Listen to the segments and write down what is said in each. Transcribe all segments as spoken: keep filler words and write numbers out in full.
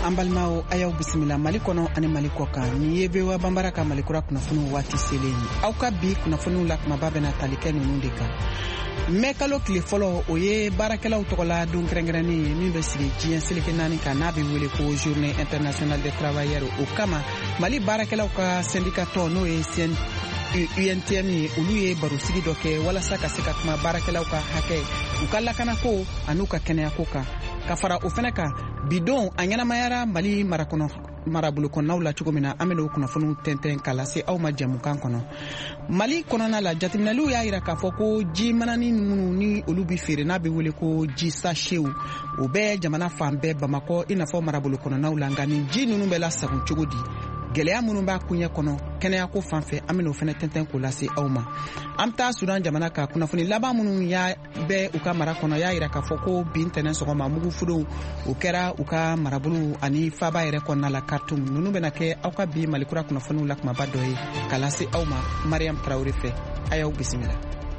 Ambalmao ayaw bisimila Mali kono ani Mali koka ni yebe wa bambara ka Mali kura kunafunu wati seleni au ka bi kunafunu la kuma babena talike nunu de kan mekalo kile folo oye barakela utokola dun krengrani mi be sigi jien silike nani ka nabi wele ko journée internationale des travailleurs au kama Mali barakela ka syndicat to no e sen U N T M ulu ye baro sigi doke wala saka sika kuma barakela ka hake ukalla kana ko anuka kenya koka kafara ofenaka bidon anyana mayara Mali marakono marabulu konaw la cogo mina ameno kuna funu tenten kala se aw ma jamu kan kono Mali kono na la jatimnalu ya ira ka foko ji manani nunu ni olubi fere na be wele ko ji sachet o be jamana fambe Bamako ina fo marabulu kono na ulangani ji nunu be la sagun cogo di geleya munun ba kunya kono kenya ko fanfe ameno fene tenten ko lase awma amta Sudan jamana ka kuna funi laba munun ya be uka mara kono ya ira ka foko bintene so ma mugu fudo ukera uka marabulu ani faba ire kono la Khartoum nunu be na ke awka bi malikura kuna funu la kuma badoy kalase awma Mariam Traoré fe ayaw bismillah.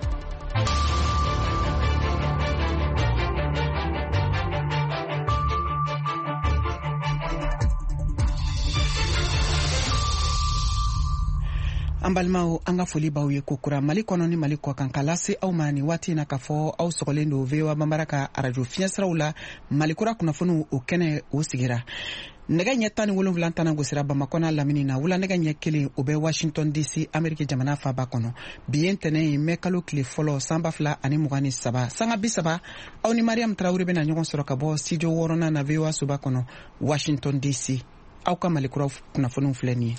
Ambalmao anga foli baw ye kokura Mali kono ni Mali ko kan kalase aw mani wati na kafo aw sogolendo vewa bambaraka arajo fiasraula Mali kura kuna funu o kene o sigira nega nyetani wolonvlan tana gosira Bamako na lamini na wula nega nyekele obe Washington D C America jamana fa bakono bientene mekalo kle folo samba fla ani mugani saba sanga bisaba aw ni Mariam Traoré bena nyogon soro ka bo studio worona na vewa suba kono Washington D C aw ka Mali kura kuna funu fleni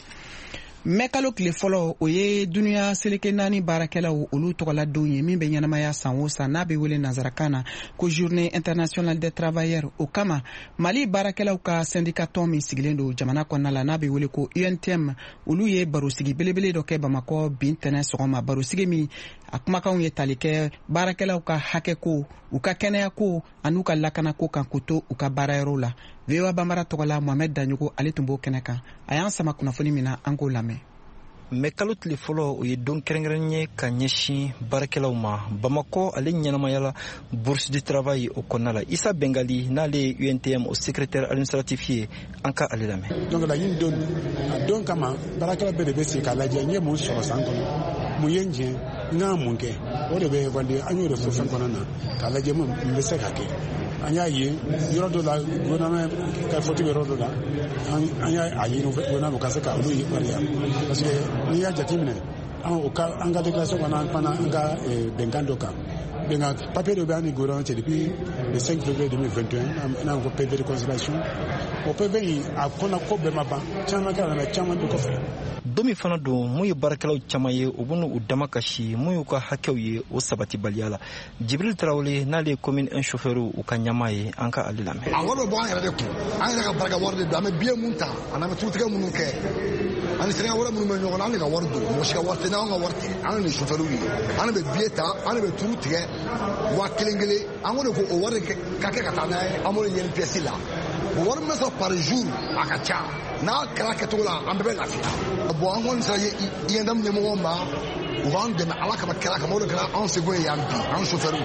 mekalo kile folo oye dunia seleke nani barakela olu tokola donye min be nyanamaya sanwosa na be wele nazarakana ko journée internationale des travailleurs au kama Mali barakela ka syndicat tomi sigilendo jamana konna la na be wele ko U N T M olu ye baro sigi belebele do ke Bamako bintene sogoma baro sigi mi akuma kan ye talike barakela ka hake ko uka kenya ko anuka lakana ko kan kuto uka barayro la vewa bambara tokola Mohamed Danyogo ale tumbo keneka ayan sama kuna foni mina ango lame mekalo tile folo o ye don kerengrenye ka ɲɛsin baarakɛlaw ma Bamako ale ɲɛnamayala bourse du travail o kɔnɔna la Isa Bengali n'ale U N T M o secrétaire administratif ye an ka ale lamɛn. Donc la ɲin don a don kama baarakɛla bɛɛ de bɛ se k'a lajɛ n ye mun sɔrɔ san kɔnɔ mun ye n jɛ n ka mun kɛ o de bɛ évaluer an y'o de fɔ fɛn kɔnɔ na k'a lajɛ mun bɛ se ka kɛ an y'a ye yɔrɔ dɔ la gouvernement ka fɔti bɛ yɔrɔ dɔ la an y'a a ɲini gouvernement ka se ka olu yamaruya parce que n'i y'a jateminɛ an ka an ka déclaration kɔnɔ an panna an ka bɛnkan dɔ kan bɛnkan papier dɔ bɛ an ni gouvernement cɛ depuis le cinq février deux mille vingt et un n'an ko P V de conciliation o P V in a kɔnɔ ko bɛɛ ma ban caman kɛra la caman bɛ kɔfɛ. Domi fana don mun ye baarakɛlaw caman ye u bɛna u dama kasi mun y'u ka hakɛw ye o sabatibaliya la Jibril Traoré n'ale ye commune un chauffeur u ka ɲama ye an ka ale lamɛn. A wari bɛ bɔ an yɛrɛ de kun an yɛrɛ ka barika wari de don an bɛ billet mun ta an bɛ turutigɛ minnu kɛ ani sɛnɛkɛ wɛrɛ minnu bɛ ɲɔgɔn na an de ka wari don mɔgɔ si ka wari tɛ n'an ka wari tɛ an de chauffeur ye an de bɛ billet ta an de bɛ turu tigɛ wa kelen kelen an ko de ko o wari ka kɛ ka taa n'a ye an b'o de ɲini pièce la o wari min bɛ sɔrɔ par jour a ka ca n'a kɛra kɛcogo la an bɛɛ bɛ lafiya bon an kɔni sera yɛndam ɲɛmɔgɔw ma u b'an dɛmɛ ala kama kɛra kama o de kɛra anw seko ye yan bi an chauffeur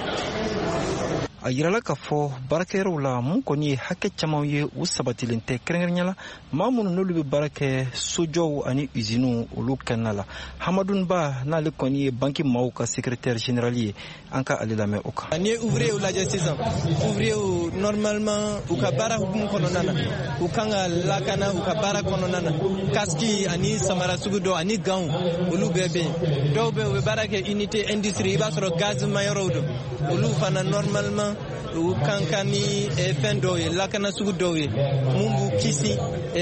a yirala k'a fɔ baarakɛyɔrɔw la mun kɔni ye hakɛ caman ye u sabatilen tɛ kɛrɛnkɛrɛnya la maa minnu n'olu bɛ baara kɛ sojɔw ani usines olu kɛnɛ la Hamadou Ba n'ale kɔni ye banki maaw ka secrétaire général ye an ka ale lamɛn o kan. Ni ouvrier lajɛ sisan ouvrier normalement u ka baara hukumu kɔnɔna na u kan ka lakana u ka baara kɔnɔna na casque ani samara sugu dɔ ani gants olu bɛɛ bɛ yen dɔw bɛ u bɛ baara kɛ unité industrie i b'a sɔrɔ gaz ma yɔrɔw don olu fana normalement u kan ka ni fɛn dɔw ye lakana sugu dɔw ye mun b'u kisi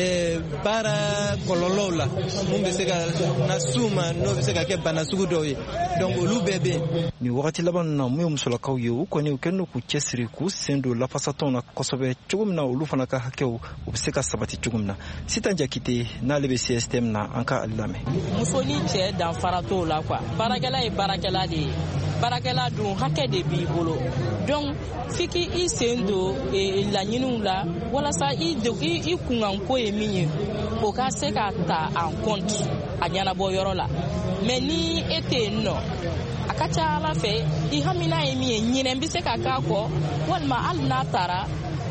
baara kɔlɔlɔw la mun bɛ se ka na s'u ma n'o bɛ se ka kɛ bana sugu dɔw ye donc olu bɛɛ bɛ yen. Ni wagati laban na mun ye musolakaw ye u kɔni u kɛlen don k'u cɛsiri k'u sen don lafasatɔnw na kosɛbɛ cogo min na olu fana ka hakɛw u bɛ se ka sabati cogo min na Sitan Jakite n'ale bɛ C S T M na an ka ale lamɛn. Muso ni cɛ danfara t'o la quoi baarakɛla ye baarakɛla de ye baarakɛla dun hakɛ de b'i bolo donc f'i k'i sen don laɲiniw la walasa i kunkanko ye min ye o ka se ka ta en compte a ɲɛnabɔ yɔrɔ la mais ni e tɛ yen nɔ a ka ca ala fɛ i hamina ye min ye ɲinɛ bɛ se ka k'a kɔ walima hali n'a taara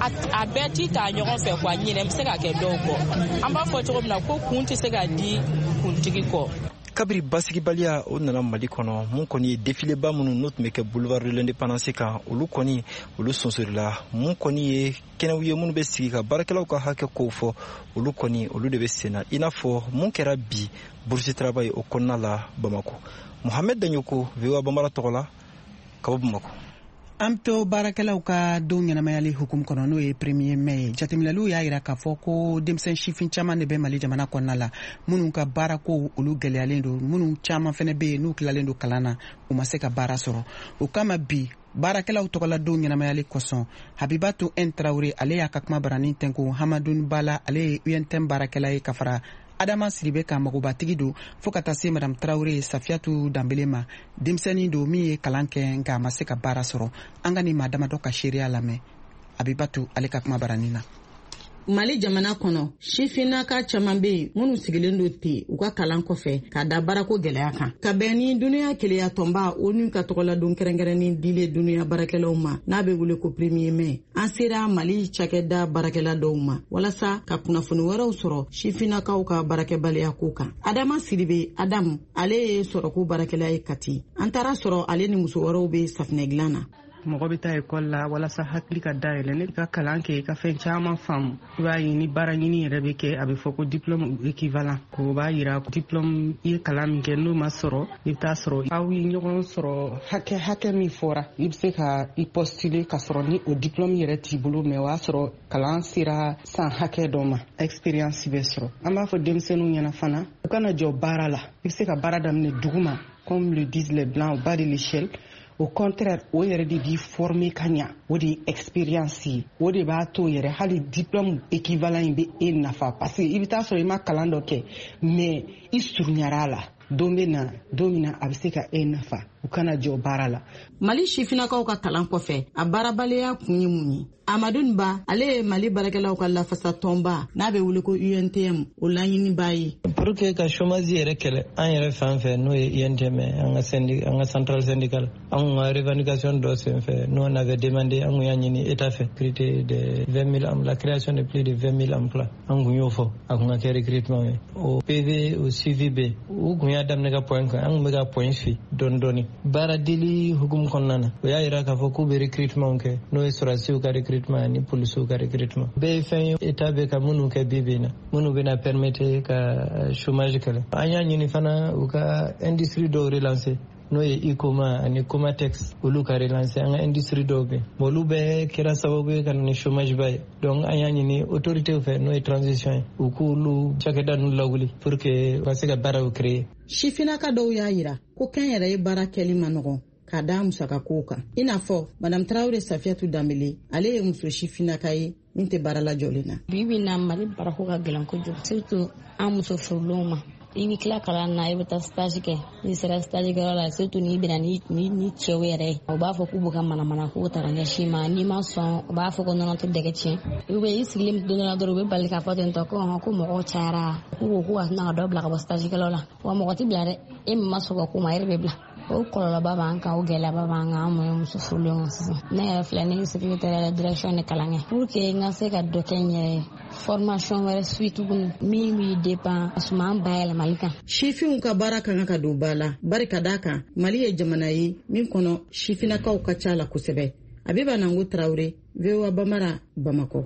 a bɛɛ ti ta ɲɔgɔn fɛ quoi ɲinɛ bɛ se ka kɛ dɔw kɔ an b'a fɔ cogo min na ko kun tɛ se ka di kuntigi kɔ. kabiri basigibaliya o nana Mali kɔnɔ mun kɔni ye défileba minnu n'o tun bɛ kɛ boulevard de l'indépendance kan olu kɔni olu sonsorila mun kɔni ye kɛnɛw ye minnu bɛ sigi ka baarakɛlaw ka hakɛ kow fɔ olu kɔni olu de bɛ senna i n'a fɔ mun kɛra bi bourse travail o kɔnɔna la Bamako. Mohamed Danyoko V O A Bambara tɔgɔ la ka bɔ Bamako. An to baarakɛlaw ka don ɲɛnamayali hukumu kɔnɔ n'o ye premier mai ye jateminɛliw y'a yira k'a fɔ ko denmisɛn sifin caman de bɛ Mali jamana kɔnɔna la minnu ka baarako olu gɛlɛyalen don minnu caman fana bɛ yen n'u tilalen don kalan na u ma se ka baara sɔrɔ o kama bi baarakɛlaw tɔgɔla don ɲɛnamayali kɔsɔn Habibatu N Traoré ale y'a ka kuma baranin tɛnko Hamadou Bala ale ye U N T M baarakɛla ye ka fara Adama Sidibe ka magobatigi don fo ka taa se Madame Traoré Safiatou Dambele ma denmisɛnnin don min ye kalan kɛ nka a ma se ka baara sɔrɔ an ka ni maa damadɔ ka seereya lamɛn Habibatu ale ka kuma baranin na. Mali jamana kɔnɔ sifinnaka caman bɛ yen minnu sigilen don ten u ka kalan kɔfɛ ka da baarako gɛlɛya kan ka bɛn ni dunuya keleya tɔnba o n'u ka tɔgɔladon kɛrɛnkɛrɛnnin dilen dunuya baarakɛlaw ma n'a bɛ wele ko premier mai an sera Mali cakɛda baarakɛla dɔw ma walasa ka kunnafoni wɛrɛw sɔrɔ sifinnakaw ka baarakɛbaliya ko kan. Adama Sidibe Adamu ale ye sɔrɔko baarakɛla ye Kati an taara sɔrɔ ale ni muso wɛrɛw bɛ safinɛ dilan na. mɔgɔ bɛ taa ekɔli la walasa hakili ka dayɛlɛ ne ka kalan kɛ ka fɛn caman faamu i b'a ye ni baara ɲini yɛrɛ bɛ kɛ a bɛ fɔ ko diplôme équivalent ko b'a yira diplôme i ye kalan min kɛ n'o ma sɔrɔ i bɛ taa sɔrɔ aw ye ɲɔgɔn sɔrɔ hakɛ hakɛ min fɔra i bɛ se ka i postuler ka sɔrɔ ni o diplôme yɛrɛ t'i bolo mais o y'a sɔrɔ kalan sera san hakɛ dɔ ma expérience bɛ sɔrɔ an b'a fɔ denmisɛnninw ɲɛna fana u kana jɔ baara la i bɛ se ka baara daminɛ dugu ma comme le disent les blancs au bas de l'échelle. Au contraire o yɛrɛ de b'i former ka ɲa o de ye expérience ye o de b'a to yɛrɛ hali diplôme équivalent in bɛ e nafa parce que i bɛ taa sɔrɔ i ma kalan dɔ kɛ mais i surunyara a la don bɛ na don min na a bɛ se ka e nafa u kana jɔ baara la. Mali sifinnakaw ka kalan kɔfɛ a baarabaliya kun ye mun ye Amadou Ba ale ye Mali baarakɛlaw ka lafasa tɔnba n'a bɛ wele ko U N T M o laɲini b'a ye. Pour que ka chômage yɛrɛ kɛlɛ an yɛrɛ fan fɛ n'o ye U N T M an ka syndic an ka centrale syndicale an ka revendication dɔ sen fɛ nous on avait demandé an kun y'a ɲini état fɛ recruter de vingt mille la création de plus de vingt mille emplois an kun y'o fɔ a kun ka kɛ recrutement ye o P V o suivi bɛ u kun y'a daminɛ ka point kan an kun bɛ ka point fi dɔɔni dɔɔni baara dili hukumu kɔnɔna na o y'a yira k'a fɔ k'u bɛ recrutement kɛ n'o ye sɔrɔdasiw ka recrutement ni policiers ka recrutement bɛɛ ye fɛn ye état bɛ ka minnu kɛ bi bi in na minnu bɛna permettre ka chômage kɛlɛ an y'a ɲini fana u ka industrie dɔw relancer n'o ye Icoma ani Comatex olu ka relancer an ka industrie dɔw bɛ bon olu bɛɛ kɛra sababu ye ka na ni chômage ba ye donc an y'a ɲini autorités fɛ n'o ye transition ye u k'olu cakɛda ninnu lawuli pour que u ka se ka baaraw créer. Sifinnaka dɔw y'a yira ko kɛn yɛrɛ ye baara kɛli ma nɔgɔn k'a da musaka kow kan i n'a fɔ Madame Traoré Safiatou Dambele ale ye muso sifinnaka ye min tɛ baara la jɔlen na. Bi bi na Mali baarako ka gɛlɛn kojugu surtout an muso furulenw ma i bɛ tila kalan na i bɛ taa stage kɛ n'i sera stage kɛyɔrɔ la surtout n'i bɛna ni ni cɛw yɛrɛ ye u b'a fɔ k'u bɛ ka manamana k'u ta ka ɲɛsin ma n'i ma sɔn u b'a fɔ ko nɔnɔ tɛ dɛgɛ tiɲɛ ou bien i sigilen don dɔ la dɔrɔn u bɛ bali k'a fɔ ten tɔ ko ko mɔgɔw cayara k'u ko k'u ka tɛna ka dɔ bila ka bɔ stage kɛlaw la wa mɔgɔ tɛ bila dɛ e min ma sɔn ka k'u ma e de bɛ bila o kɔlɔlɔba b'an kan o gɛlɛyaba b'an kan an mun muso furulenw kan sisan ne yɛrɛ filɛ ne ye secrétaire de direction de kalan kɛ pour que n ka se ka dɔ kɛ n yɛrɛ ye formation wɛrɛ suit tuguni min b'i dépend suman bayɛlɛmali kan. Sifinw ka baara kan ka don ba la bari ka d'a kan Mali ye jamana ye min kɔnɔ sifinnakaw ka ca la kosɛbɛ Abiba Nango Traoré V O A Bambara Bamako.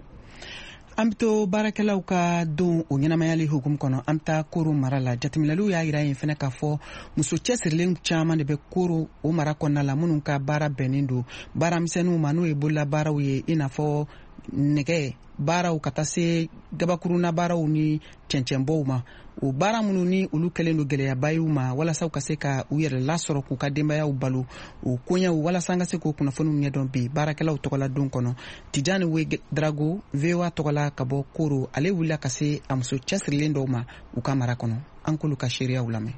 An bɛ to baarakɛlaw ka don o ɲɛnamayali hukumu kɔnɔ an bɛ taa Koro mara la jateminɛliw y'a yira yen fana k'a fɔ muso cɛsirilen caman de bɛ Koro o mara kɔnɔna la minnu ka baara bɛnnen don baaramisɛnninw ma n'o ye bololabaaraw ye i n'a fɔ nɛgɛ baaraw ka taa se gabakurunna baaraw ni cɛncɛnbɔw ma o baara minnu ni olu kɛlen don gɛlɛyaba y'u ma walasa u ka se ka u yɛrɛ lasɔrɔ k'u ka denbayaw balo o koɲɛw walasa an ka se k'o kunnafoniw ɲɛdɔn bi baarakɛlaw tɔgɔla don kɔnɔ Tijani We Drago V O A tɔgɔla ka bɔ Koro ale wulila ka se a muso cɛsirilen dɔw ma u ka mara kɔnɔ an k'olu ka seereyaw lamɛn.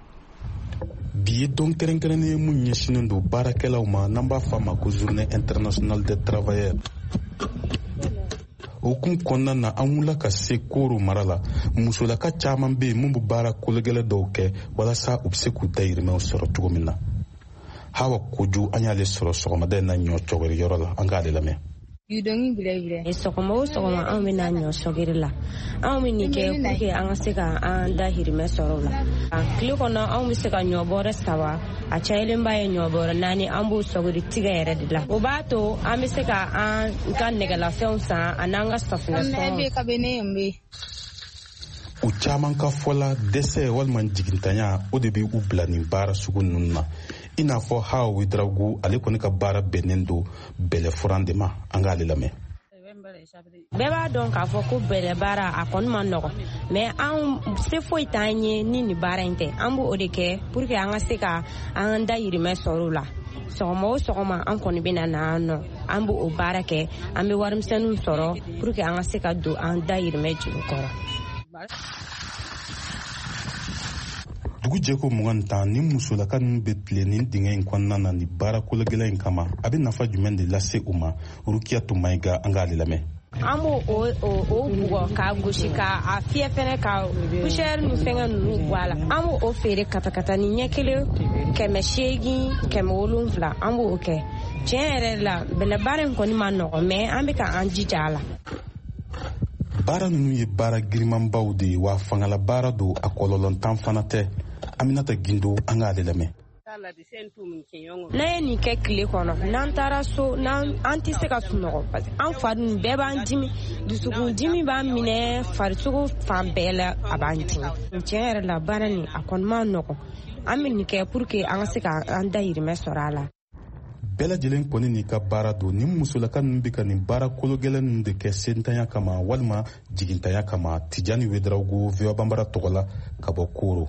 Bi ye don kɛrɛnkɛrɛnnen ye mun ɲɛsinnen don baarakɛlaw ma n'an b'a fɔ a ma ko journée internationale des travailleurs o kun kɔnɔna na an wula ka se Koro mara la musolaka caman bɛ yen mun bɛ baara kologɛlɛ dɔw kɛ walasa u bɛ se k'u dayirimɛw sɔrɔ cogo min na. Hawa Koju an y'ale sɔrɔ sɔgɔmada in na ɲɔ cɔgɔri yɔrɔ la an k'ale lamɛn. Sɔgɔma o sɔgɔma anw bɛ na ɲɔ sɔgiri la anw bɛ nin kɛ pour que an ka se ka an dahirimɛ sɔrɔ o la. Tile kɔnɔ anw bɛ se ka ɲɔ bɔrɛ saba a cayalenba ye ɲɔ bɔrɛ naani an b'o sɔgiri tigɛ yɛrɛ de la. O b'a to an bɛ se ka an ka nɛgɛlafɛnw san ani an ka safunɛ sɔngɔ. U caman ka fɔla dɛsɛ walima jigintanya o de bɛ u bila nin baara sugu ninnu na. I n'a fɔ Hawa Widragu ale kɔni ka baara bɛnnen don bɛlɛfuran de ma an k'ale lamɛn. Bɛɛ b'a dɔn k'a fɔ ko bɛlɛ baara a kɔni ma nɔgɔ mais an se foyi t'an ye ni nin baara in tɛ an b'o de kɛ pour que an ka se ka an dayirimɛ sɔrɔ o la. Sɔgɔma o sɔgɔma an kɔni bɛ na na nɔ an b'o baara kɛ an bɛ warimisɛnninw sɔrɔ pour que an ka se ka don an dayirimɛ juru kɔrɔ. Dugu jɛko mugan tan ni musolaka ninnu bɛ tile nin dingɛ in kɔnɔna na ni baara kologɛlɛ in kama a bɛ nafa jumɛn de lase u ma Rukiya Tumaiga an k'ale lamɛn. An b'o o o bugɔ k'a gosi k'a fiyɛ fɛnɛ ka poussière ni fɛngɛ ninnu bɔ a la an b'o feere katakata ni ɲɛ kelen kɛmɛ seegin kɛmɛ wolonwula an b'o kɛ tiɲɛ yɛrɛ la bɛlɛ baara in kɔni ma nɔgɔ mais an bɛ ka an jija a la. Baara ninnu ye baara girimanbaw de ye wa fangala baara don a kɔlɔlɔntan fana tɛ. Aminata Gindo an k'ale lamɛn. N'a ye nin kɛ tile kɔnɔ n'an taara so n'an an tɛ se ka sunɔgɔ parce que an fari ninnu bɛɛ b'an dimi dusukun dimi b'an minɛ farisogo fan bɛɛ la a b'an dimi. Tiɲɛ yɛrɛ la baara nin a kɔni ma nɔgɔ an bɛ nin kɛ pour que an ka se ka an dayirimɛ sɔrɔ a la. Bɛɛ lajɛlen kɔni n'i ka baara don ni musolaka ninnu bɛ ka nin baara kologɛlɛn ninnu de kɛ sentanya kama walima jigintanya kama Tijani Wedraugu V O A Banbara tɔgɔ la ka bɔ Koro.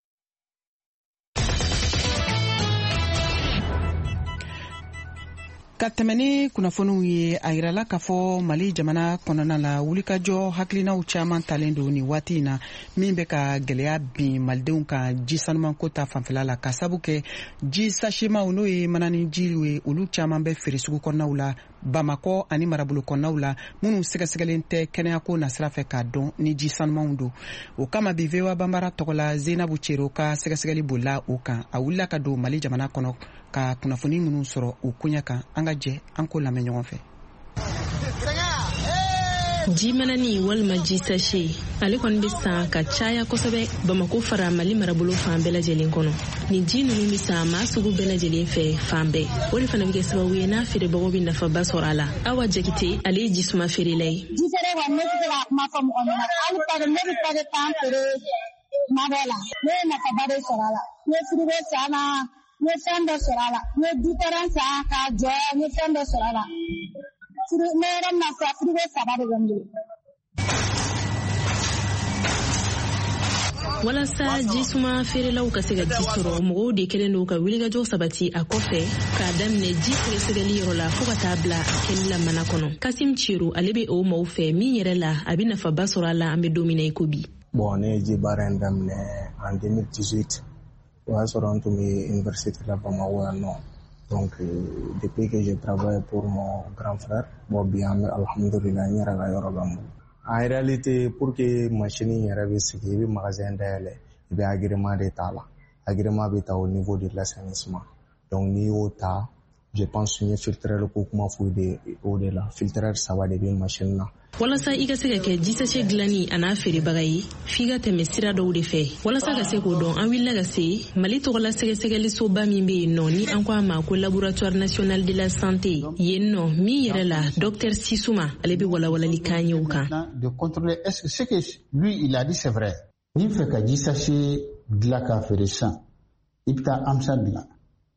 Ka tɛmɛ ni kunnafoniw ye a yirala k'a fɔ Mali jamana kɔnɔna la wulikajɔ hakilinaw caman talen don nin waati in na min bɛ ka gɛlɛya bin malidenw ka ji sanumanko ta fanfɛla la ka sabu kɛ ji sasimaw n'o ye manani jiw ye olu caman bɛ feere sugu kɔnɔnaw la Bamakɔ ani marabolo kɔnɔnaw la minnu sɛgɛsɛgɛlen tɛ kɛnɛyako nasira fɛ k'a dɔn ni ji sanumanw don. O kama bi V O A Banbara tɔgɔ la Zeinabu Cero ka sɛgɛsɛgɛli bolila o kan a wulila ka don Mali jamana kɔnɔ ka kunnafoni minnu sɔrɔ o koɲɛ kan an ka jɛ an ko lamɛn ɲɔgɔn fɛ. Ji manani walima ji sachet ale kɔni bɛ san ka caya kosɛbɛ Bamako fara Mali marabolo fan bɛɛ lajɛlen kɔnɔ. Ni ji ninnu bɛ san maa sugu bɛɛ lajɛlen fɛ fan bɛɛ. O de fana bɛ kɛ sababu ye n'a feerebagaw bɛ nafaba sɔrɔ a la. Awa Jakite ale ye jisuma feerela ye. Ji feere kɔni ne tɛ se ka kuma fɔ mɔgɔ ɲɛna hali pari ne bɛ pari tan feere tuma dɔw la ne ye nafaba de sɔrɔ a la. N ye frigo san na n ye fɛn dɔ sɔrɔ a la n ye différence san k'a jɔ n ye fɛn dɔ sɔrɔ a la. Ne yɛrɛ na sa frigo saba de bɛ n bolo. Walasa jisuma feerelaw ka se ka ji sɔrɔ mɔgɔw de kɛlen don ka wulikajɔ sabati a kɔfɛ k'a daminɛ ji sɛgɛsɛgɛli yɔrɔ la fo ka taa bila a kɛli la mana kɔnɔ. Kasim Ciro ale bɛ o maaw fɛ min yɛrɛ la a bɛ nafaba sɔrɔ a la an bɛ don min na i ko bi. Bon ne ye ji baara in daminɛ en deux mille dix-huit o y'a sɔrɔ n tun bɛ université la Bamako yan nɔ. Donc euh, depuis que je travaille pour mon grand frère bon bi an bɛ alhamdulillah n yɛrɛ ka yɔrɔ bɛ n bolo. En réalité, pour que machine yɛrɛ bɛ sigi i bɛ magasin dayɛlɛ i bɛ agrément de t'a la. Agrément bɛ ta au niveau de l'assainissement. Donc n'i y'o ta je pense n ye filtreur ko kuma f'u de o de la filtreur saba de bɛ machine na. Walasa i ka se ka kɛ ji sachet dilanni a n'a feerebaga ye f'i ka tɛmɛ sira dɔw de fɛ. Walasa ka se k'o dɔn an wulila ka se Mali tɔgɔla sɛgɛsɛgɛlisoba min bɛ yen nɔ ni an ko a ma ko laboratoire national de la santé yen nɔ min yɛrɛ la docteur Sisuma ale bɛ walawalali k'an ye o kan. De contrôler est-ce que ce que lui il a dit c'est vrai. N'i fɛ ka ji sachet dilan k'a feere sisan i bɛ taa AMSA dilan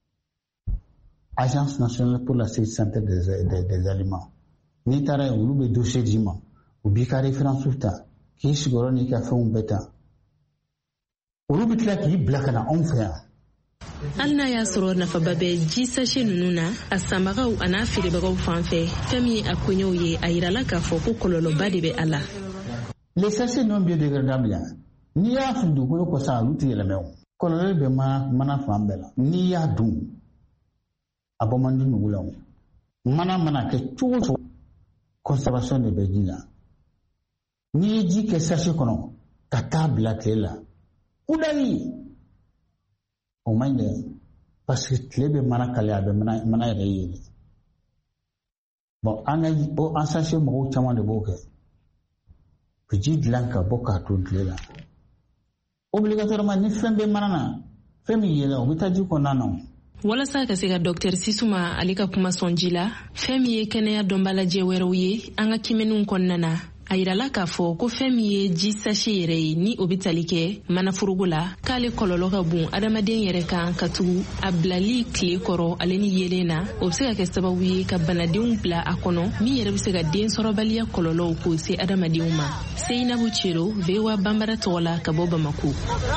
Agence nationale pour la sécurité des, des, des aliments. N'i taara yen olu bɛ dossier d'i ma u b'i ka référence ta k'i sigiyɔrɔ n'i ka fɛnw bɛɛ ta olu bɛ tila k'i bila ka na anw fɛ yan. Hali n'a y'a sɔrɔ nafaba bɛ ji sachet ninnu na a sanbagaw a n'a feerebagaw fan fɛ fɛn min ye a koɲɛw ye a yirala k'a fɔ ko kɔlɔlɔba de bɛ a la. Les sachets non biodégradables yan n'i y'a fili dugukolo kɔ sa olu tɛ yɛlɛmɛ o kɔlɔlɔ bɛ mana mana fan bɛɛ la n'i y'a dun a bɔ man di nugu la o mana mana kɛ cogo o cogo conservation de bɛ ji la n'i ye ji kɛ sachet kɔnɔ ka taa bila tile la udali o man ɲi dɛ parce que tile bɛ mana kale a bɛ mana mana yɛrɛ yɛlɛ bon an ka o an sachet mɔgɔw caman de b'o kɛ u ji dilan ka bɔ k'a to tile la obligatoirement ni fɛn bɛ mana na fɛn min yɛlɛ o bɛ taa ji kɔnɔna na. walasa ka se ka Dr Sisuma ale ka kuma sɔn ji la fɛn min ye kɛnɛya dɔnbalajɛ wɛrɛw ye an ka kimɛniw kɔnɔna na a yirala k'a fɔ ko fɛn min ye ji sachet yɛrɛ ye ni o bɛ tali kɛ manaforoko la k'ale kɔlɔlɔ ka bon adamaden yɛrɛ kan ka tugu a bilali tile kɔrɔ ale ni yelen na o bɛ se ka kɛ sababu ye ka banadenw bila a kɔnɔ min yɛrɛ bɛ se ka den sɔrɔbaliya kɔlɔlɔw k'o se adamadenw ma. Seinabu Cero V O A Bambara tɔgɔ la ka bɔ Bamako.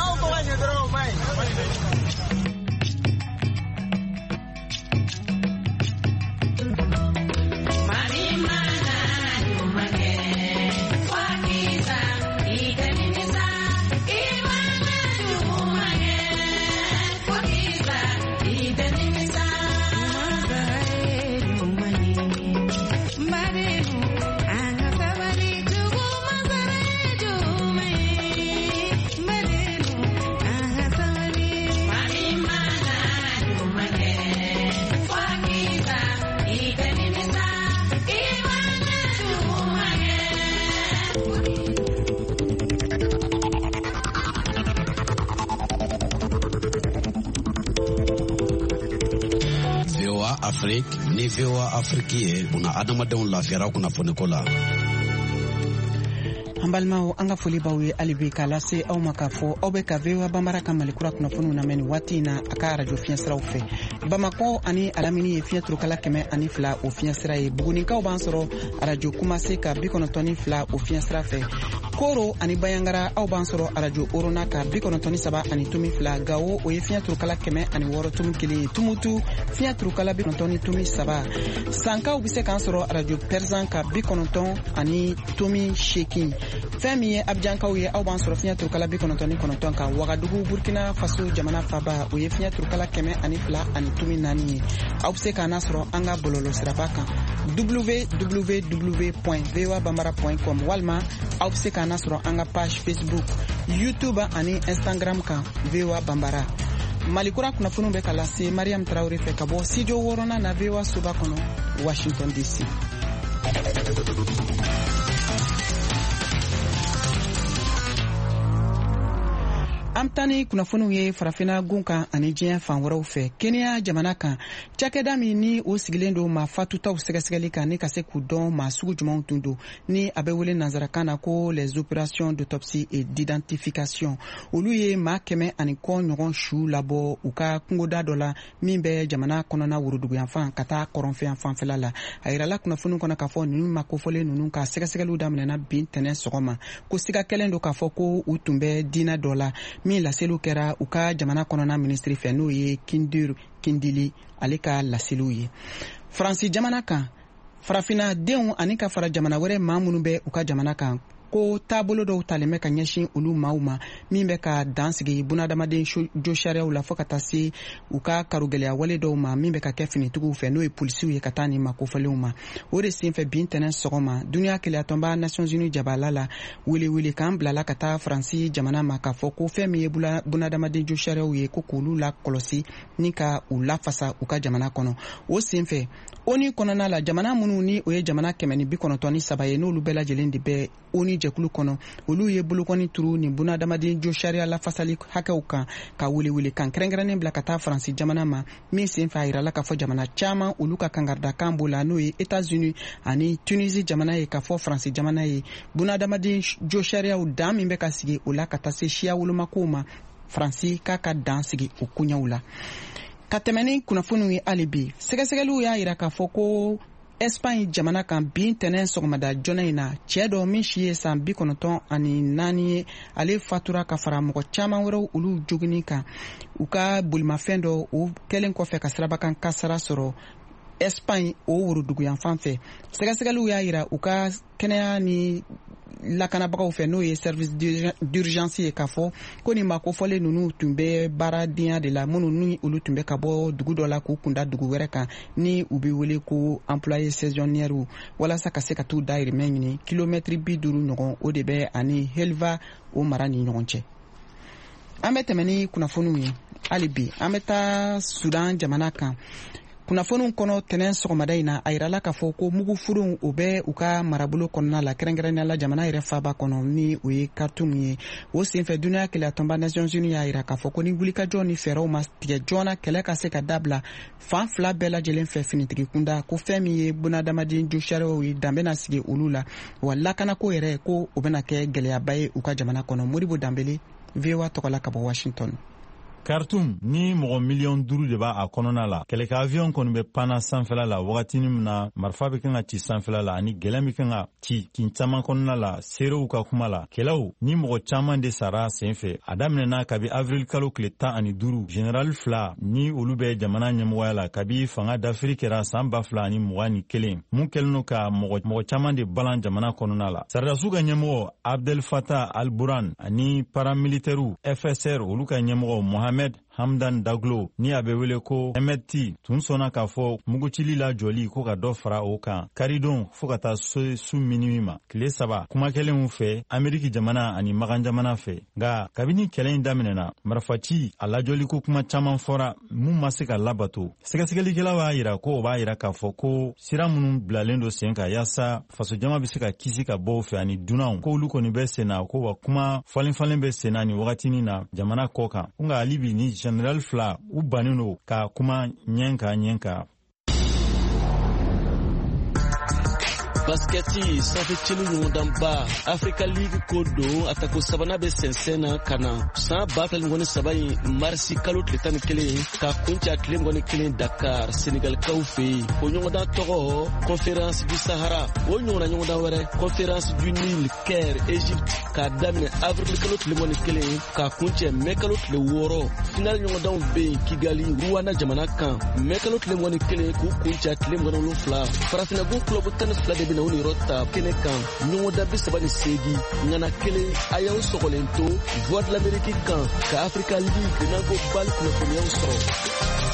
Afrique ni V O A Afrique ye una adamadenw lafiyara kunnafoni ko la. An balimaw an ka foli b'aw ye hali bi k'a lase aw ma k'a fɔ aw bɛ ka V O A Bambara ka Malikura kunnafoniw lamɛn nin waati in na a ka radio fiɲɛsiraw fɛ. Bamako ani Alamini ye fiɲɛ turukala kɛmɛ ani fila o fiɲɛsira ye. Bugunikaw b'an sɔrɔ radio Kumase ka bi kɔnɔntɔn ni fila o fiɲɛsira fɛ. Koro ani Bayangara aw b'an sɔrɔ radio Orona ka bi kɔnɔntɔn ni saba ani tumi fila. Gawo o ye fiɲɛ turukala kɛmɛ ani wɔɔrɔ tumi kelen ye. Tumutu fiɲɛ turukala bi kɔnɔntɔn ni tumi saba. Sankaw bɛ se k'an sɔrɔ radio Perzan ka bi kɔnɔntɔn ani tumi seegin. Fɛn min ye Abidjankaw ye aw b'an sɔrɔ fiɲɛ turukala bi kɔnɔntɔn ni kɔnɔntɔn kan. Wagadugu Burkina Faso jamana faba o ye fiɲɛ turukala kɛmɛ ani fila ani tumi naani ye. Aw bɛ se k'an sɔrɔ an ka bɔlɔlɔ siraba kan w w w point v o a bambara point com walima aw bɛ se k'an sɔrɔ an ka page Facebook, YouTube ani Instagram kan V O A Bambara. Malikura kunnafoniw bɛ ka lase Mariam Traoré fɛ ka bɔ studio wɔɔrɔnan na V O A soba kɔnɔ Washington D C. An tani kunnafoniw ye farafina gun kan ani diɲɛ fan wɛrɛw fɛ. Kenya jamana kan cakɛda min ni o sigilen don maa fatutaw sɛgɛsɛgɛli kan ni ka se k'u dɔn maa sugu jumɛnw tun don ni a bɛ wele nanzarakan na ko les opérations d'autopsie et d'identification. Olu ye maa kɛmɛ ani kɔ ɲɔgɔn su labɔ u ka kungoda dɔ la min bɛ jamana kɔnɔna woroduguyanfan ka taa kɔrɔnfɛyan fanfɛla la. A yirala kunnafoniw kɔnɔ k'a fɔ ninnu ma kofɔlen ninnu ka sɛgɛsɛgɛliw daminɛna bin tɛnɛ sɔgɔma ko siga kɛlen don k'a fɔ ko u tun bɛ diinɛ dɔ la min laseliw kɛra u ka jamana kɔnɔna ministri fɛ n'o ye Kindir Kindili ale ka laseliw ye. Faransi jamana kan farafina denw ani ka fara jamana wɛrɛ maa minnu bɛ u ka jamana kan ko taabolo dɔw talen bɛ ka ɲɛsin olu maaw ma min bɛ ka dan sigi bunadamaden jo sariyaw la fɔ ka taa se u ka karugɛlɛya wale dɔw ma min bɛ ka kɛ finitigiw fɛ n'o ye polisiw ye ka taa nin makofɔlenw ma. O de senfɛ bin tɛnɛ sɔgɔma duniya keleyatɔnba Nations Unies jabala la wele wele k'an bilala ka taa Faransi jamana ma k'a fɔ ko fɛn min ye bunadamaden jo sariyaw ye ko k'olu la kɔlɔsi ni ka u lafasa u ka jamana kɔnɔ. O senfɛ ONU kɔnɔna la jamana minnu ni o ye jamana kɛmɛ ni bi kɔnɔntɔn ni saba ye n'olu bɛɛ lajɛlen de bɛ ONU jɛkulu kɔnɔ olu ye bolokɔni turu ni bunadamaden jo sariya lafasali hakɛw kan ka wele wele kan kɛrɛnkɛrɛnnen bila ka taa Faransi jamana ma min senfɛ a yirala k'a fɔ jamana caman olu ka kangaridakan b'o la n'o ye États-Unis ani Tunisie jamana ye k'a fɔ Faransi jamana ye bunadamaden jo sariyaw dan min bɛ ka sigi o la ka taa se siya wolomakow ma Faransi k'a ka dan sigi o koɲɛw la. Ka tɛmɛ ni kunnafoniw ye hali bi sɛgɛsɛgɛliw y'a yira k'a fɔ ko Espagne jamana kan bin tɛnɛ sɔgɔmada joona in na cɛ dɔ min si ye san bi kɔnɔntɔn ani naani ye ale fatura ka fara mɔgɔ caman wɛrɛw olu joginni kan u ka bolimafɛn dɔ o kɛlen kɔfɛ ka sirabakan kasara sɔrɔ Espagne o woroduguyanfan fɛ. Sɛgɛsɛgɛliw y'a yira u ka kɛnɛya ni lakanabagaw fɛ n'o ye service d'urgence ye k'a fɔ ko nin makofɔlen ninnu tun bɛ baaradenya de la minnu ni olu tun bɛ ka bɔ dugu dɔ la k'u kunda dugu wɛrɛ kan ni u bɛ wele ko employé saisonnière walasa ka se ka t'u dahirimɛ ɲini kilomɛtiri bi duuru ɲɔgɔn o de bɛ ani Helva o mara ni ɲɔgɔn cɛ. An bɛ tɛmɛ ni kunnafoniw ye hali bi an bɛ taa Sudan jamana kan. Kunnafoniw kɔnɔ tɛnɛn sɔgɔmada in na a yirala k'a fɔ ko mugufuruw o bɛ u ka marabolo kɔnɔna la kɛrɛnkɛrɛnnenya la jamana yɛrɛ faaba kɔnɔ ni o ye Khartoum ye. O senfɛ duniya kɛlɛ tɔnba Nations Unies y'a yira k'a fɔ ko ni wulikajɔ ni fɛɛrɛw ma tigɛ joona kɛlɛ ka se ka dabila fan fila bɛɛ lajɛlen fɛ finitigi kunda ko fɛn min ye bunadamaden josariyaw ye dan bɛna sigi olu la wa lakanako yɛrɛ ko o bɛna kɛ gɛlɛyaba ye u ka jamana kɔnɔ. Modibo Dambele, V O A tɔgɔla ka bɔ Washington. Khartoum ni mɔgɔ miliyɔn duuru de b'a a kɔnɔna la. Kɛlɛkɛ avion kɔni bɛ panna sanfɛla la wagatinin min na marifa bɛ kan ka ci sanfɛla la ani gɛlɛn bɛ kan ka ci kin caman kɔnɔna la seerew ka kuma la. Kɛlɛw ni mɔgɔ caman de sara senfɛ. A daminɛna kabi avril kalo tile tan ani duuru général fila ni olu bɛ jamana ɲɛmɔgɔya la kabi fanga dafiri kɛra san ba fila ani mugan ni kelen. Mun kɛlen no ka mɔgɔ mɔgɔ caman de balan jamana kɔnɔna la. Saridasiw ka ɲɛmɔgɔ Abdel Fattah al-Burhan ani paramilitaires F S R olu ka ɲɛmɔgɔ Mohamed Hamdan Daglo ni a bɛ wele ko M T tun sɔnna k'a fɔ mugutili la jɔli ko ka dɔ fara o kan karidon fo ka taa so su minimi ma tile saba kuma kɛlenw fɛ Ameriki jamana ani Magan jamana fɛ nka kabini kɛlɛ in daminɛna marifaci a lajɔli ko kuma caman fɔra mun ma se ka labato. Sɛgɛsɛgɛlikɛla b'a yira ko o b'a yira k'a fɔ ko sira minnu bilalen don sen kan yaasa fasojama bɛ se ka kisi ka bɔ o fɛ ani dunanw ko olu kɔni bɛ sen na ko wa kuma falenfalen bɛ sen na ni wagatinin na jamana kɔ kan nka hali bi ni General fila u bannen don ka kuma ɲɛnka ɲɛnka. Basketi sanfɛ celu ɲɔgɔndanba Africa League ko don a tako sabanan bɛ sɛnsɛn na ka na san ba fila ni saba in marisi kalo tile tan ni kelen ka kunci a tile mugan ni kelen Dakar Senegalikaw fɛ yen. O ɲɔgɔndan tɔgɔ Conférence du Sahara. O ɲɔgɔnna ɲɔgɔndan wɛrɛ Conférence du Nil Caire Égypte k'a daminɛ avril kalo tile mugan ni kelen ka kuncɛ mai kalo tile wɔɔrɔ. Final ɲɔgɔndanw bɛ yen Kigali Rwanda jamana kan mai kalo tile mugan ni kelen k'u kuncɛ a tile mugan ni wolonwula. Farafinna ko club tan ni fila de bɛ na u ni yɔrɔ ta kɛnɛ kan ɲɔgɔndan bi saba ni seegin ŋana kelen a y'aw sɔgɔlen to Voix de l'Amérique kan ka Africa League n'an ko bal kunnafoniyaw sɔrɔ.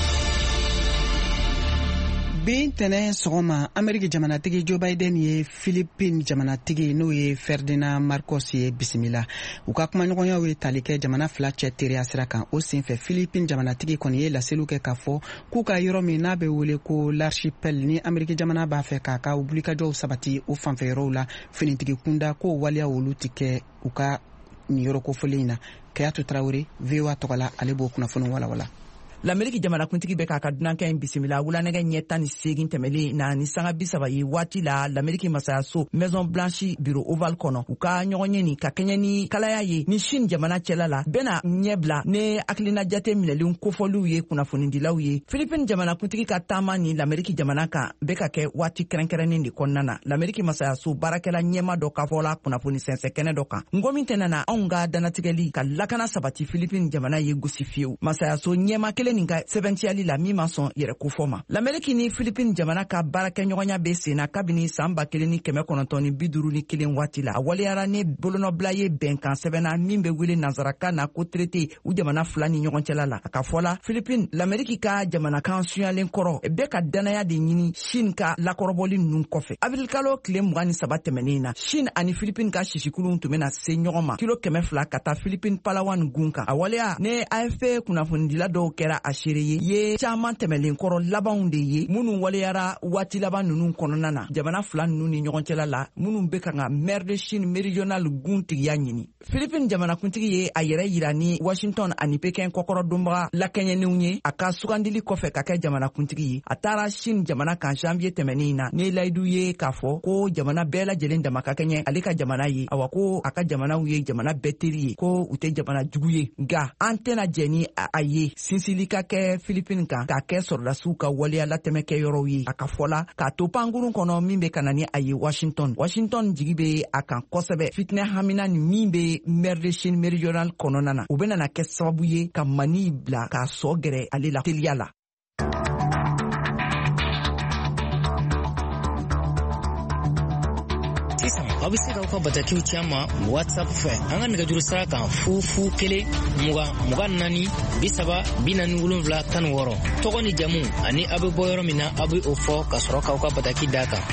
Bi tɛnɛ sɔgɔma Ameriki jamanatigi Joe Biden ye Philippines jamanatigi n'o ye Ferdinand Marcos ye bisimila. U ka kumaɲɔgɔnyaw ye tali kɛ jamana fila cɛ teriya sira kan. O senfɛ Philippines jamanatigi kɔni ye laseliw kɛ k'a fɔ k'u ka yɔrɔ min n'a bɛ wele ko l'archipel ni Ameriki jamana b'a fɛ k'a ka wulikajɔw sabati o fanfɛ yɔrɔw la finitigi kunda k'o waliya olu tɛ kɛ u ka nin yɔrɔ kofɔlen in na. Kayatu Traore, V O A tɔgɔla ale b'o kunnafoni walawala. L'Amérique jamanakuntigi bɛ k'a ka dunankan in bisimila wulanɛgɛ ɲɛ tan ni seegin tɛmɛlen na ni sanga bi saba ye waati la l'Amérique masayaso Maison Blanche bureau ovale kɔnɔ u ka ɲɔgɔn ye nin ka kɛɲɛ ni kalaya ye ni Chine jamana cɛla la bɛna ɲɛ bila ne hakilina jate minɛlenw kofɔliw ye kunnafonidilaw ye. Philippines jamanakuntigi ka taama ni l'Amérique jamana kan bɛ ka kɛ waati kɛrɛnkɛrɛnnen de kɔnɔna na. L'Amérique masayaso baarakɛla ɲɛma dɔ ka fɔ la kunnafoni sɛnsɛ kɛnɛ dɔ kan. Ngo min tɛnɛna anw ka danatigɛli ka lakana sabati Philippines jamana ye gosi fiyewu. Masayaso ɲɛma kelen nin ka sɛbɛntiyali la min ma sɔn yɛrɛ kofɔ ma. L'Amérique ni Philippines jamana ka baarakɛɲɔgɔnya bɛ sen na kabini san ba kelen ni kɛmɛ kɔnɔntɔn ni bi duuru ni kelen waati la. A waleyara ne bolonɔbila ye bɛnkan sɛbɛnna min bɛ wele nansarakan na ko traité u jamana fila ni ɲɔgɔn cɛla la. A ka fɔ la Philippines l'Amérique ka jamanakan suyalen kɔrɔ bɛɛ ka danaya de ɲini Chine ka lakɔrɔbɔli ninnu kɔfɛ. Avril kalo tile mugan ni saba tɛmɛnen na Chine ani Philippines ka sisikulunw tun bɛna se ɲɔgɔn ma kilo kɛmɛ fila ka taa Philippines Palawan gun kan. A waleya ne A F P kunnafonidila dɔw kɛra a seere ye ye caman tɛmɛlen kɔrɔ labanw de ye minnu waleyara waati laban ninnu kɔnɔna na jamana fila ninnu ni ɲɔgɔn cɛla la minnu bɛ ka ka maire de Chine méridional gun tigiya ɲini. Philippines jamanakuntigi ye a yɛrɛ yira ni Washington ani Pekin kɔkɔrɔ donbaga lakɛɲɛnenw ye a ka sugandili kɔfɛ ka kɛ jamanakuntigi ye. A taara Chine jamana kan janvier tɛmɛnen na ne layidu ye k'a fɔ ko jamana bɛɛ lajɛlen dama ka kɛɲɛ ale ka jamana ye awa ko a ka jamanaw ye jamana bɛɛ teri ye ko u tɛ jamana jugu ye nka an tɛna jɛ ni a ye sinsili ka kɛ Philippines kan k'a kɛ sɔrɔdasiw ka waleya latɛmɛkɛ yɔrɔw ye. A ka fɔla k'a to pankurun kɔnɔ min bɛ ka na ni a ye Washington. Washington jigi bɛ a kan kosɛbɛ fitinɛ hamina ni min bɛ maire de Chine méridional kɔnɔna na o bɛ nana kɛ sababu ye ka Mani bila k'a sɔ gɛrɛ ale la teliya la. sisan aw bɛ se k'aw ka batakiw ci an ma whatsapp fɛ an ka nɛgɛjuru sira kan fu fu kelen mugan mugan naani bi saba bi naani wolonwula tan ni wɔɔrɔ tɔgɔ ni jamu ani aw bɛ bɔ yɔrɔ min na aw bɛ o fɔ ka sɔrɔ k'aw ka bataki d'a kan.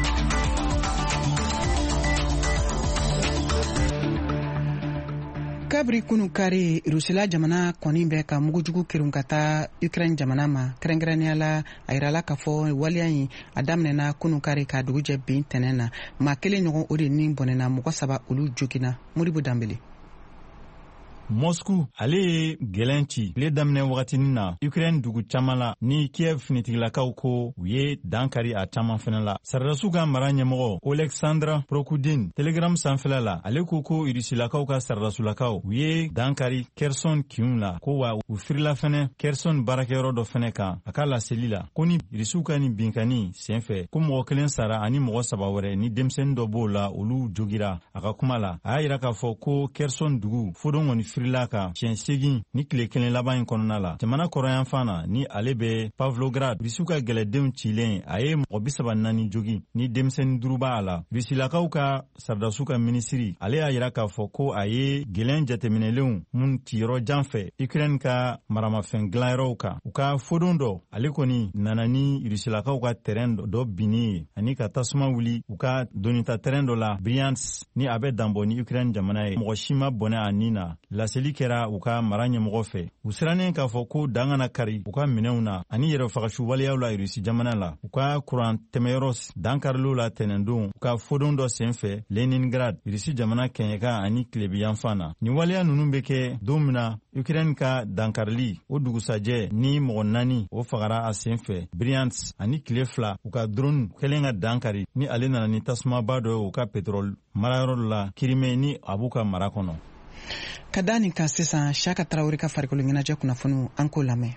kabiri kunu kari rusila jamana kɔni bɛ ka mugujugu kirun ka taa Ukraine jamana ma kɛrɛnkɛrɛnnenya la a yirala k'a fɔ waliya in a daminɛna kunu kari ka dugu jɛ bin tɛnɛn na maa kelen ɲɔgɔn o de ni bɔnɛna mɔgɔ saba olu joginna Modibo Dambele. Moscou ale ye gɛlɛn ci tile daminɛ wagatinin na Ukraine dugu caman la ni Kiev finitigilakaw ko u ye dankari a caman fɛnɛ la. Saradasiw ka mara ɲɛmɔgɔ Oleksandr Prokudin Telegram sanfɛla la ale ko ko Rusilakaw ka saradasulakaw u ye dankari Kherson kiun la ko wa u firila fɛnɛ Kherson baarakɛyɔrɔ dɔ fɛnɛ kan a ka laseli la ko ni Rusiw ka ni binkani senfɛ ko mɔgɔ kelen sara ani mɔgɔ saba wɛrɛ ni denmisɛnnin dɔ b'o la olu jogira a ka kuma la a y'a yira k'a fɔ ko Kherson dugu fodon kɔni firila kan siɲɛ segin ni tile kelen laban in kɔnɔna la jamana kɔrɔyan fan na ni ale bɛ Pavlograd Rusiw ka gɛlɛdenw cilen a ye mɔgɔ bi saba naani jogi ni denmisɛnnin duuru b'a la. Rusilakaw ka saradasiw ka minisiri ale y'a yira k'a fɔ ko a ye gɛlɛn jateminɛlenw mun ci yɔrɔ jan fɛ Ukraine ka maramafɛn dilanyɔrɔw kan u ka fodon dɔ ale kɔni nana ni Rusilakaw ka terrain dɔ binni ye ani ka tasuma wuli u ka donita terrain dɔ la Bryansk ni a bɛ danbɔ ni Ukraine jamana ye mɔgɔ si ma bɔnɛ a nin na. Laseli kɛra u ka mara ɲɛmɔgɔ fɛ u sirannen k'a fɔ ko dan kana kari u ka minɛnw na ani yɛrɛfagasi waleyaw la Rusi jamana la u ka kuran tɛmɛyɔrɔ dankarilenw la tɛnɛndon u ka fodon dɔ senfɛ Leningrad Rusi jamana kɛɲɛka ani tilebiyanfan na. Ni waleya ninnu bɛ kɛ don min na Ukraine ka dankarili o dugusajɛ ni mɔgɔ naani o fagara a senfɛ Bryansk ani tile fila u ka drone kɛlen ka dankari ni ale nana ni tasumaba dɔ ye u ka pétrole marayɔrɔ la Crimée ni a b'u ka mara kɔnɔ. Ka da nin kan sisan Shaka Tarawele ka farikolo ɲɛnajɛ kunnafoniw an k'o lamɛn.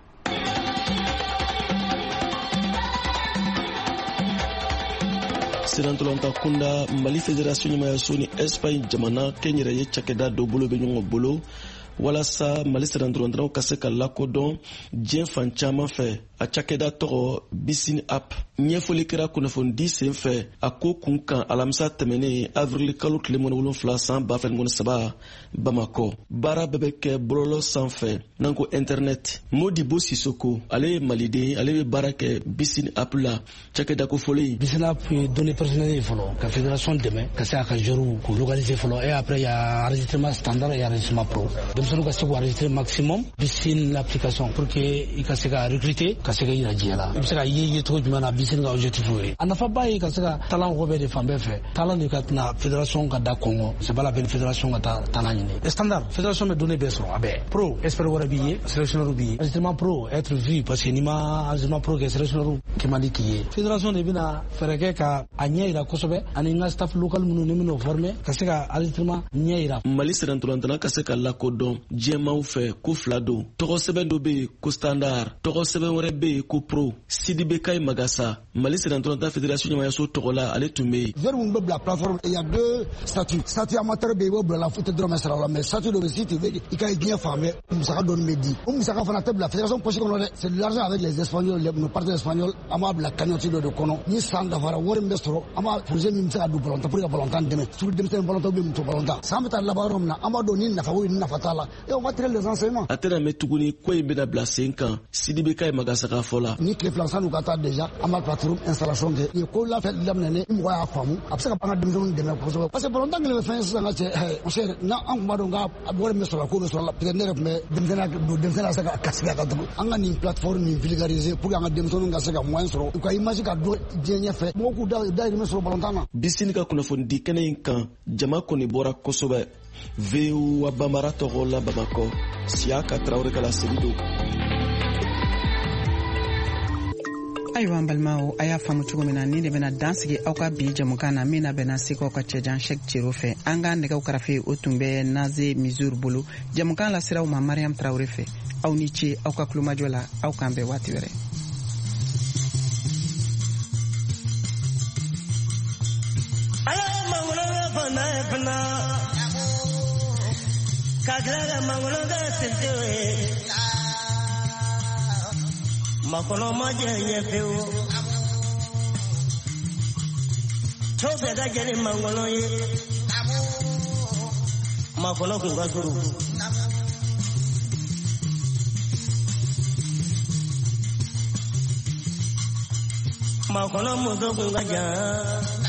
Sirantolanta kunda Mali Fédération ɲɛmayaso ni Espagne jamana kɛnyɛrɛye cakɛda dɔ bolo bɛ ɲɔgɔn bolo walasa Mali sirantolantanaw ka se ka lakodɔn diɲɛ fan caman fɛ a cakɛda tɔgɔ Bisin App ɲɛfɔli kɛra kunnafonidi sen fɛ a ko kun kan alamisa tɛmɛnen avril kalo tile mɔni wolonfila san ba fila ni saba Bamakɔ. Baara bɛɛ bɛ kɛ bɔlɔlɔ sanfɛ n'an ko internet. Modibo Sisoko ale ye maliden ale bɛ baara kɛ Bisin App la cakɛda ko fɔlen. Bisin App ye données personnelles fɔlɔ ka fédération dɛmɛ ka se a ka joueurs k'u localiser fɔlɔ et après il y a enregistrement standard et enregistrement pro. Denmisɛnninw ka se k'u enregistrer maximum Bisin l'application pour que i ka se ka recruter ka se ka yira diɲɛ la. I bɛ se ka ye ye cogo jumɛn na Bisin ka objectif ye. A nafaba ye ka se ka talent wɔbɛ de fan bɛɛ fɛ. Talent de ka tɛna fédération ka da kɔngɔ c'est pas la peine fédération ka taa talent ɲini. Standard fédération bɛ données bɛɛ sɔrɔ a bɛɛ. Pro expert wɛrɛ b'i ye sélectionneur b'i ye. Enregistrement pro être vu parce que n'i ma enregistrement pro kɛ sélectionneur k'i man di k'i ye. Fédération de bɛna fɛɛrɛ kɛ ka a ɲɛ yira kosɛbɛ ani n ka staff local minnu ni minnu former ka se ka enregistrement ɲɛ yira. Mali sirantolantana ka se ka lakodɔn diɲɛmaw fɛ ko fila don. Tɔgɔ sɛbɛn dɔ bɛ yen ko standard tɔgɔ sɛbɛn wɛrɛ bɛ yen ko pro. Sidibe Kai Magasa Mali sirantolantana fédération ɲɛmayaso tɔgɔ la ale tun bɛ yen. Vers mun bɛ bila plateforme il y a deux statuts. Statut amateur bɛ yen o bila la foot dɔrɔmɛ sara la mais statut dɔ bɛ si tu veux i ka diɲɛ fan bɛɛ musaka dɔɔni bɛ di. O musaka fana tɛ bila fédération poche kɔnɔ dɛ. C'est de l'argent avec les espagnols nos partenaires espagnols an b'a bila cagnotte dɔ de kɔnɔ. Ni san dafara wari min bɛ sɔrɔ an b'a projet min bɛ se ka don ballon pour que ballon tan dɛmɛ. Surtout denmisɛnnin ballon tan bɛ muso ballon tan. San bɛ taa laban yɔrɔ min na an b'a dɔn ni nafa o ni nafa t'a la. Et on va tirer les enseignements. A tɛna mɛn tuguni ko in bɛna bila sen kan Sidibe Kai Magasa ka fɔ la. Ni tile fila san n'u ka taa déjà an b'a plateforme installation kɛ. Ni ko la fɛ daminɛ ni mɔgɔ y'a faamu a bɛ se ka an ka denmisɛnninw dɛmɛ kosɛbɛ. Parce que ballon tan kelen bɛ fɛn sisan ka cɛ on sait n'a an kun b'a dɔn k'a wari min sɔrɔ a ko bɛ sɔrɔ la peut-être ne yɛrɛ tun bɛ denmisɛnninya don denmisɛnninya se ka kasigi a ka tugun. An ka nin plateforme nin vulgariser pour que an ka denmisɛnninw ka se ka moyen sɔrɔ u ka image ka don diɲɛ ɲɛfɛ mɔgɔw k'u dahirimɛ sɔrɔ ballon tan na. Bisin ka kunnafonidi kɛnɛ in kan jama kɔni bɔra kosɛbɛ. V O A Bambara tɔgɔ la Bamakɔ Siaka Tarawele ka laseli don. Ayiwa an balimaw a y'a faamu cogo min na ni de bɛna dan sigi aw ka bi jamukan na min na bɛna se aw ka cɛjan Cheick Thierno fɛ an ka nɛgɛw karafe o tun bɛ Naze Missour bolo jamukan lasiraw ma Mariam Traoré fɛ aw ni ce aw ka kulomajɔ la aw k'an bɛn waati wɛrɛ. Makono maje yepewo chobe ga jeni mangolo ye makolo kun ga suru makolo muso kun ga ja